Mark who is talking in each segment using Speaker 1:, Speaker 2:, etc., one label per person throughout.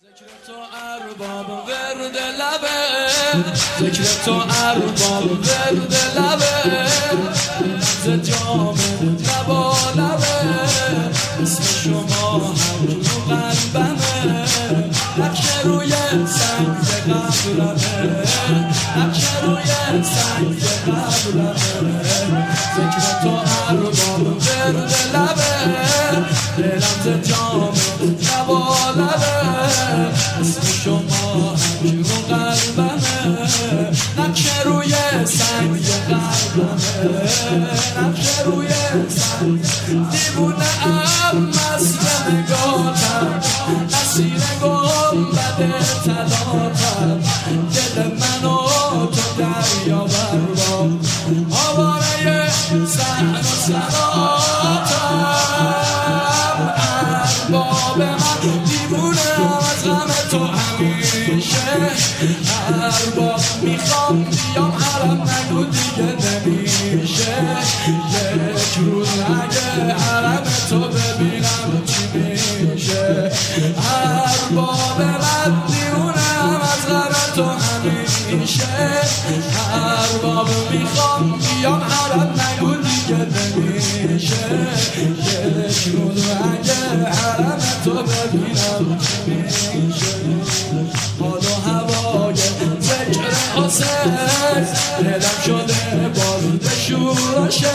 Speaker 1: ذکر تو ارباب ورد لبه، ذکر تو ارباب ورد لبه، ز جام لبا لبه، اسم شما هم رو قلبمه، نقش روی سنگ قبرمه، نقش روی سنگ قبرمه، ذکر تو ارباب ورد لبه، دلم ز جام لبا لبه، اسم شما هم رو قلبمه، نقش روی سنگ قلبمه، نقش روی سنگ. دیوونه ام مست نگاتم، اسیر گنبد طلاتم، دل منو تو دریا بربا، آواره صحن و سراتم، ارباب من دیوونه از غم تو همیشه، ارباب میخوام بیام حرم نگو دیگه نمیشه، یک روز اگه حرم تو ببینم چی میشه، ارباب من دیوونه از غم تو همیشه، ارباب میخوام بیام حرم نگو دیگه نمیشه، یک روز اگه حرم تو ببینم چی میشه، حال و هوای ذکر حسین، دلم شده بارود شورشه،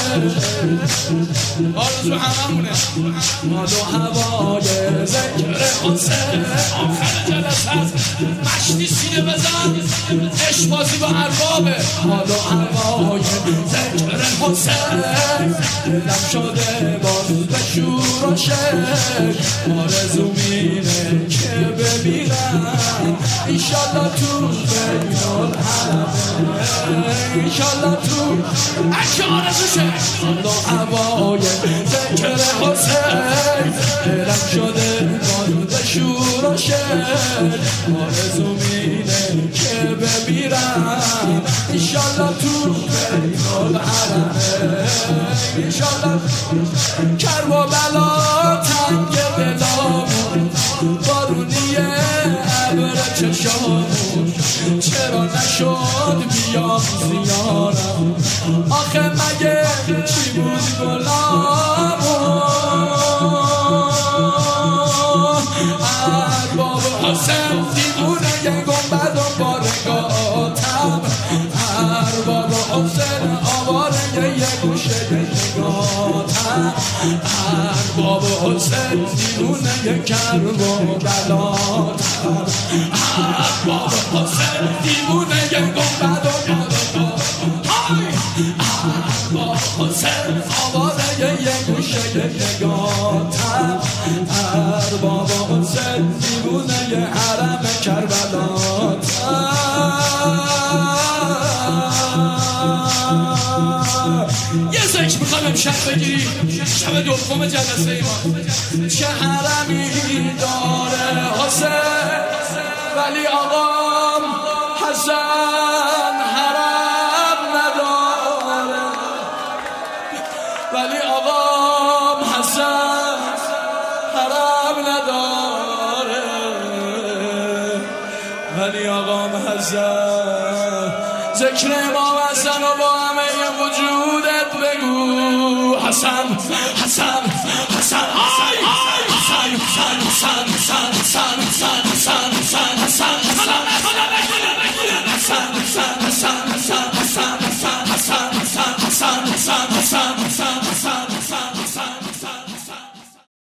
Speaker 1: آرزو هممونه، حال و هوای ذکر حسین، آخر جلسه مشتی سینه بزن، عشق بازی با اربابه، حال و هوای ذکر حسین، دلم شده بارود شورشه، آرزو مینه که ببینم ایشالله تو بین الحرمه، ایشالله تو اگه آرزوشه، حال و هوای ذکر حسین، دلم شده بارود شورشه، آرزو مینه که ببینم ایشالله تو بین الحرمه، ایشالله. کرب و بلا تنگ دلامون، بارونیه ابر چشامون، چرا نشد بیام زیارم، آخه مگه چی بود گلامون، ارباب حسین دیوونه یه گنبد و بارگاتم، ارباب حسین آواره یه گوشه نگاتم، ارباب حسین دیوونه یه کرب و بلاتم، ارباب حسین دیوونه یه گنبد و بارگاتم، ارباب حسین آواره یه گوشه نگاتم، ارباب حسین دیوونه یه حرم کربلاتم. یه ذکر میخوام امشب بگیری، شب دوم جلسه ما، چه حرمی داره حسین، ولی آقام حسن حرم نداره، ولی آقام حسن حرم نداره، ولی آقام حسن. ذکر امام حسن و با همه وجودت بگو، حسن حسن حسن حسن حسن حسن حسن حسن حسن حسن حسن